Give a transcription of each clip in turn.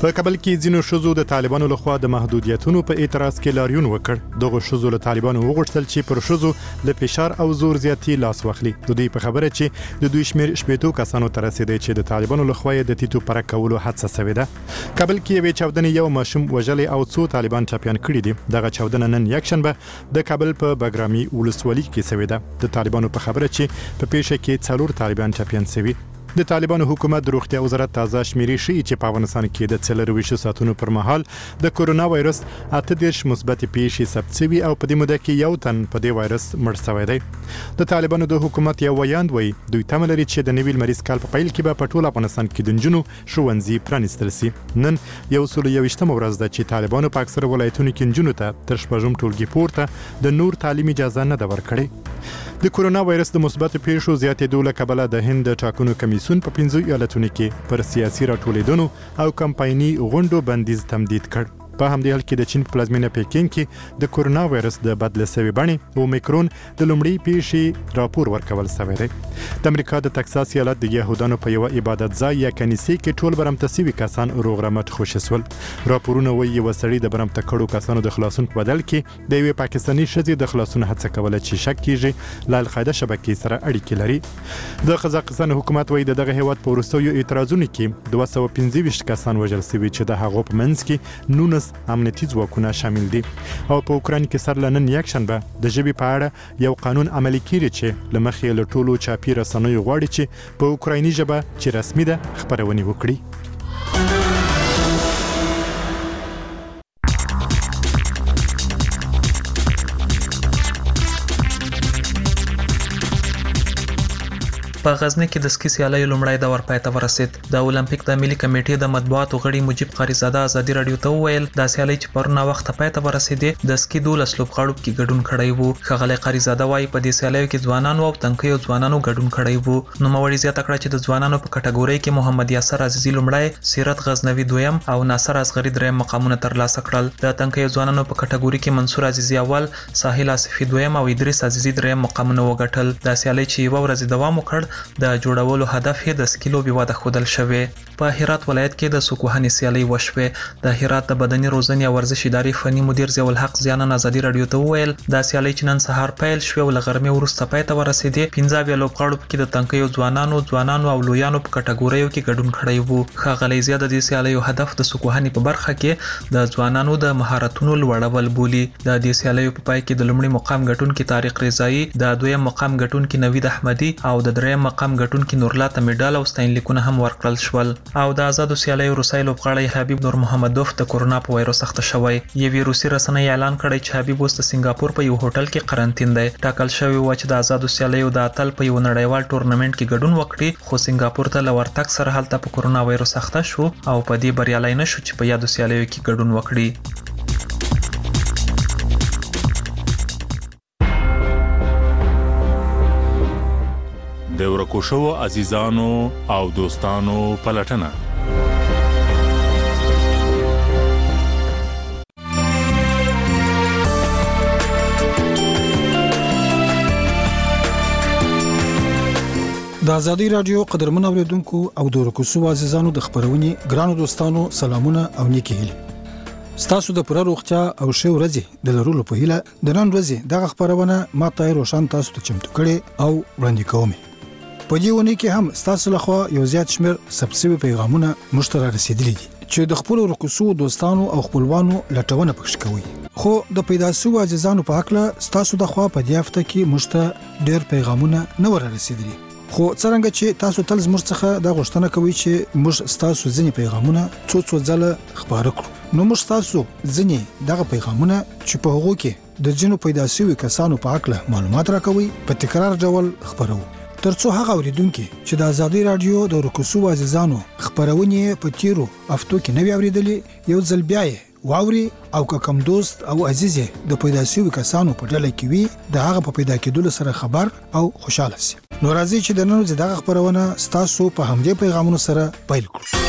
په کابل کې ځینو ښځو د طالبانو لخوا د محدودیتونو په اعتراض کې لاریون وکړ. دغه ښځو له طالبانو وغوښتل چې پر ښځو له فشار او زور زیاتی لاس واخلي. د دوی په خبره چې د دوی شمیر 80 کسانو ته رسیدي چې د طالبانو لخوا د تیتو پر کولو هڅه شوې ده. کابل کې یوې چاودنې یو ماشوم وژلې او څو طالبان چاپیان کړي دي. دغه چاودنه نن یکشنبه د کابل په بګرامي ولسوالۍ کې شوې ده. د طالبانو په خبره چې په پیښه کې 4 طالبان چاپیان شوي. د طالبانو حکومت د روغتیا وزارت تازه شمیرې ښیي چې په افغانستان کې د 24 ساعتونو پر مهال د کورونا وایرس 38 مثبت پیښې ثبت شوي او په دې موده کې یو تن په دې وایرس مړ شوی دی. د طالبانو د حکومت یو ویاند وایي دوی تمه لري چې د نوي لمریز کال په پیل کې به په ټول افغانستان کې د نجونو ښوونځي پرانیستل شي. نن 121 ورځ ده چې طالبانو په اکثره ولایتونو کې نجونو ته تر شپږم ټولګي پورته د نور تعلیم اجازه نه ده ورکړې. د کورونا وایرس د مثبت پیښو زیاتېدو له کبله د هند د ټاکنو کمیسیون په 15 ایالتونو کې پر سیاسي راټولېدنو او کمپایني غونډو بندیز تمدید کړ. په همدې حال کې د چین په پلازمینه پیکینګ کې د کورونا وایرس د بدله شوې بڼې اومیکرون د لومړۍ پیښې راپور ورکول شوی دی. د امریکا د تکساس ایالت د یهودانو په یو عبادت ځای یا کنیسې کې ټول برمته شوي کسان روغ رمټ خوشي شول. راپورونه وایي یو سړی د برمته کړو کسانو د خلاصون په بدل کې د یوې پاکستاني ښځې د خلاصون هڅه کوله چې شک کیږي له القاعده شبکې سره اړیکې لري. د قزاقستان حکومت وایي دغه هیواد په وروستیو اعتراضونو کې 225 کسان وژل شوي چې د هغو په منځ کې 19 امنیتي ځواکونه شامل دي. او په اوکراین کې سره نن یکشنبه د ژبې په اړه یو قانون عملي کیږي چې لمخې له ټولو چاپی رسنیو غواړي چې په اوکرایني ژبه چې رسمي ده خبرونه وکړي. په غزنی کې د سکی سیالۍ لومړی دور پای ته ورسید. د اولمپیک د ملي کمیټې د مطبوعاتو غړي مجيب قاریزاده ازادي رادیو ته وویل د سیالۍ چې پرونه وخت پای ته ورسېدې د سکی 12 لوبغاړو کې ګډون کړی وو. ښاغلی قاریزاده وایي په دې سیالیو کې ځوانانو او تنکیو ځوانانو ګډون کړی وو. نوموړي زیاته کړه چې د ځوانانو په کټګورۍ کې محمد یاسر عزیزي لومړی، سیرت غزنوي دویم او ناصر اصغري دریم مقامونه ترلاسه کړل. د تنکیو ځوانانو په کټګورۍ کې منصور عزیزي اول، ساحل آصفي دویم او ادریس عزیزي دریم مقامونه وګټل. د سیالۍ چې یو ورځ دوام وکړ د جوړولو هدف یې د سکی لوبې وده ښودل شوې. په هرات ولایت کې د سکوهنې سیالۍ وشوې. د هرات د بدني روزنې او ورزش ادارې فني مدیر ضیاء الحق زیانن ازادي رادیو ته وویل د سیالۍ چې نن سهار پیل شوې او له غرمې وروسته پای ته ورسېدې 15 لوبغاړو کې د تنکیو ځوانانو او لویانو په کټګوریو کې ګډون کړی وو. ښاغلی ضیاء د دې سیالیو هدف د سکوهنې په برخه کې د ځوانانو د مهارتونو لوړول بولي. د دې سیالیو په پای کې د لومړي مقام ګټونکي طارق رضایی، د دویم مقام ګټونکي نوید احمدي او د دریم مقام ګټونکي نورلا ته میډال او ستاینلیکونه هم ورکړل شول. او د آزادو سیالیو روسي لوبغاړی حبیب نور محمدوف د کورونا په وایرس اخته شوی. یوې روسي رسنۍ اعلان کړی چې حبیب اوس د سنگاپور په یو هوټل کې قرنټین دی. ټاکل شوی و چې د آزادو سیالیو د اتل په یو نړیوال ټورنمنت کې ګډون وکړي، خو سنگاپور ته لورتک سره هلته په کورونا وایرس اخته شو او په دې بریالي نشو چې په یادو سیالیو کې ګډون وکړي. د ورکو شوو عزیزانو او دوستانو پلټنه. د ازادي رادیو قدرمن اوریدونکو او د ورکو شوو عزیزانو د خبرونې ګرانو دوستانو سلامونه او نیکی هیله. ستاسو د پوره روغتیا او ښه ورځې د لرلو په هیله د نن ورځې دغه خبرونه ما ته روشن تاسو ته چمتو کړي او وړاندې کوم. په دې ونې کې هم ستاسو لخوا یو زیات شمیر سبسیوي پیغامونه مشترک رسیدلي دي چې د خپل ورکوسو دوستانو او خپلوانو لټونه پکښ کوي. خو د پیدا شوو عزیزانو په حق له ستاسو د خوا په دې هفته کې مشته ډېر پیغامونه نه ور رسیدلي. خو څنګه چې تاسو تل زموږ څخه د غوښتنه کوي چې موږ ستاسو ځینې پیغامونه څو ځله خبره کړو، نو موږ تاسو ځینې دغه پیغامونه چې په هغو کې د ځینو پیدا شوي کسانو په حق له معلومات راکوي په تکرار ډول خبرو، ترڅو هغه اوریدونکو چې د ازادي رادیو د ورکوسو عزیزانو خبرونه په تیرو هفتو کې نوی اوریدلې یو ځل بیا واوري او کوم دوست او عزیز د پیدا شوي کسانو په ډله کې وي د هغه په پیدا کېدو سره خبر او خوشاله شي. نو راځي چې د نن ورځې دغه خبرونه ستاسو په همدې پیغامونو سره پیل کړو.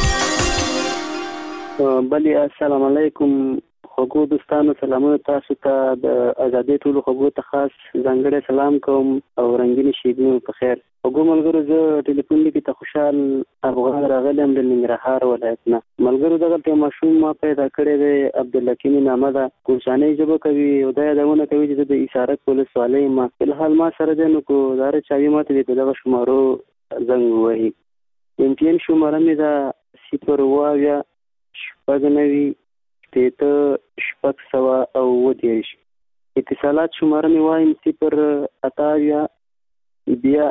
بلی السلام علیکم خوږو دوستانو، سلامونه تاسو ته. د ازادي ټولو خوږو ته خاص ځانګړی سلام کوم او رنګینې شیبې په خیر. وګو ملګرو زه ټلیفون لیکي ته خوشحال افغان راغلی یم د ننګرهار ولایت نه. ملګرو دغه ته ماشوم ما پیدا کړی دی عبدالحکیم نامه ده، کوشانۍ ژبه کوي او دا یادونه کوي چې د اسارک ولسوالۍ ما فلحال ما سره دی. نو کو دا چاوي ماته د دغه شمارو زنګ ووهي. MTN شماره مې ده 0 شپږ 9 اتصالات شماره مې وایم 0 بیا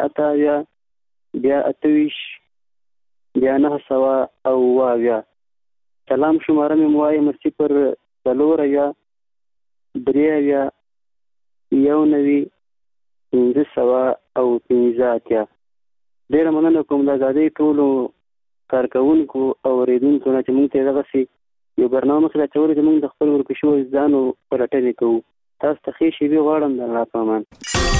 28 بیا 9 سلام شماره مې وایم 0 3 19 ډېره مننه کوم د ازادۍ ټولو کارکوونکو او اورېدونکو نه چې موږ ته دغسې یو برنامه مخې ته اچولی چې موږ د خپل ورکشو ځانو پلټنې کوو. تاسو ته ښې شېبې غواړم د الله په امان.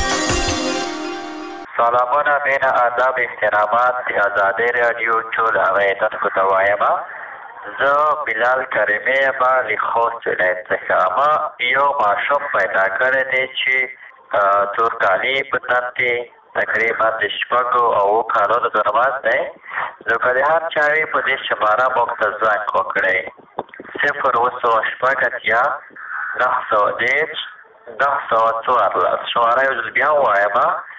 سلامونه، مینه، آداب، احترامات د ازادۍ راډیو ټول اورېدونکو ته وایم. زه بلال کریمي یم له خوست ولایت څخه. ما یو ماشوم پیدا کړی دی چې تورکالي په تن کې تقریبا د 6 او 7 کالونو ترمنځ دی. نو که د هر چا وي په دې شماره موږ ته زنګ وکړئ 0 910 914. شماره یو ځل بیا ووایم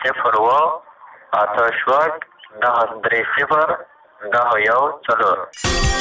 0 930 914.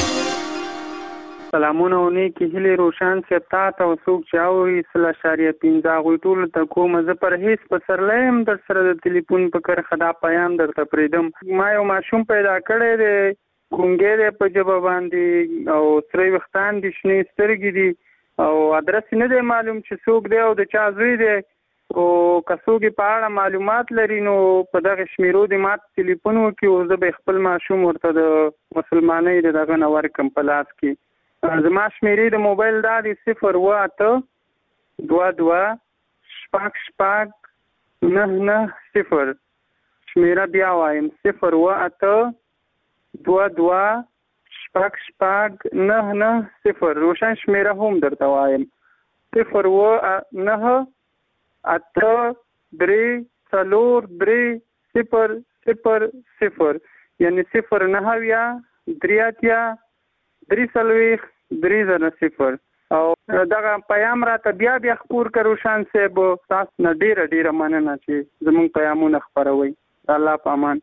سلامونه او نیکې هیلې روشن صاحب تا ته او څوک چې اوري 0.15 هغوی ټولو ته کوم. زه پر هېڅ پسرلی یم در سره د تلیفون په کرښه دا پیام درته پرېږدم. ما یو ماشوم پیدا کړی دی، ګونګی دی په ژبه باندې او سره ویښتان دي، شنې سترګې دي او ادرس نه دی معلوم چې څوک دی او د چا زوی دی. او که څوک په اړه معلومات لري نو په دغه شمیرو دې ما ته تلیفون وکړي او زه به خپل ماشوم ورته د مسلمانۍ د دغه نه ورکړم په لاس کې. زما شمیرې د موبایل دا دی 0 8 22 6 شمیره بیا وایم 0 8 22 6 روشن شمیره هم درته وایم 0 9 8 3 4 3 0 یعنی 0 9 3 3 او دغه پیام راته بیا خپور کړه روشن صاحب. تاسو نه ډیره مننه چې زموږ پیامونه خپروي. الله په امان.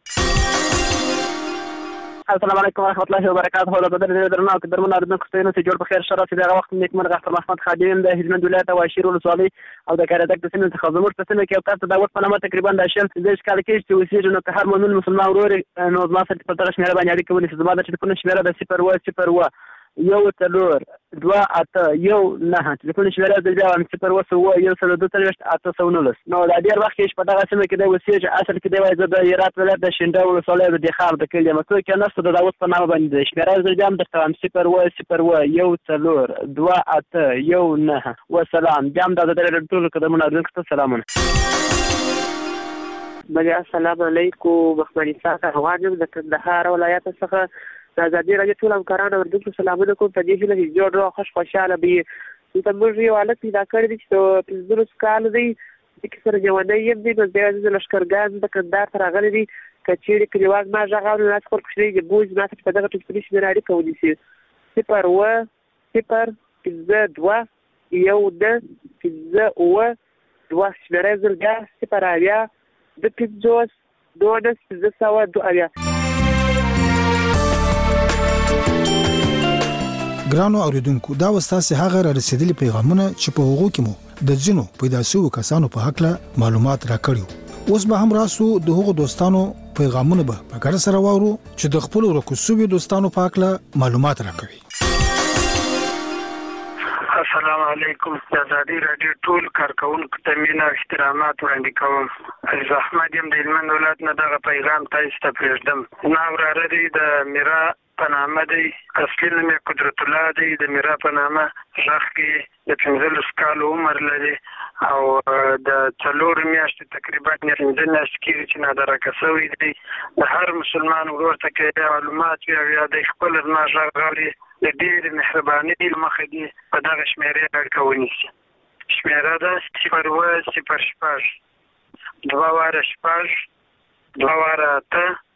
السلام علیکم ورحمۃ اللہ وبرکاتہ. د بدر درنو کې درمن اردن کوستینو چې جوړ په خیر شرف دغه وخت نیکمرغه اختر محمد خادم د هلمند ولایت او شیرو ولسوالۍ او د کاریدک د سیمې څخه زموږ په سیمه کې تاسو د وخت په نامه تقریبا د شل د کال کې چې وسیږي نو که هر مؤمن مسلمان ورور نو ما سره په تر شمیره باندې اړیکه ونیسي. زما د ټلیفون شمیره د 0 1 3 2 8 1 9 ټلیفون شمیره د 0 1 2 819. نو د ډیر وخت کې په دغه سیمه کې د وسیږي اصل کې د وایي د هرات ولایت د شینډه ولسوالۍ د دخار د کلی مکو کې نفس د داوود په نامه باندې شمیره د جام د 0 1 2 8 1 9 والسلام. جام د ټول قدمونه درنښت. سلامونه. بله السلام علیکم. مخمني ساعت افغانم د کندهار ولایت څخه د ازادي راډیو ټول همکارانو اردوونکو سلامونه کوم. په دې هیله چې جوړ خوشحاله وي. دلته موږ یو هلک پیدا کړی دی چې 15 کاله دی، دې سره ژوندی یم دی. نو بیا د لښکرګاه د کندهار ته راغلی دی. که چېرې کلیوال ما غږ اوري نو داسې خپل کوچنی دی بوج ما ته په دغه ټلیفوني شمېره اړیکه ونیسي 0 0 5 2 1 5 2 شمېره یې ځل بیا 0 د 50 2 ګرانو اوریدونکو دا وستاسې هغه را رسیدلي پیغامونه چې په هغو کې مو د ځینو پیدا شویو کسانو په هکله معلومات راکړیو. اوس به هم راسو د هغو دوستانو پیغامونه به په ګډه سره واورو چې د خپلو ورکو شویو دوستانو په هکله معلومات راکوي. السلام علیکم. د ازادي راډیو ټول کارکوونکو ته مینه او احترامات وړاندې کوم. عزیز احمد یم د هلمند ولایت نه. دغه پیغام تاسو ته پرېږدم. زما وراره دی د میرا په نامه دی، اصلي نوم یې قدرت الله دی. د میرا په نامه غږ کې د 15 کالو عمر لري او د 4 میاشتې تقریبا 15 میاشتې کېږي چې نادرکه شوی دی. د هر مسلمان ورور ته که معلومات وي او یا د خپل زما غږ اوري د ډېرې مهربانۍ له مخې دې په دغه شمېرې اړیکه ونیسي. شمېره ده 0 0 6 2 6 2 واره 8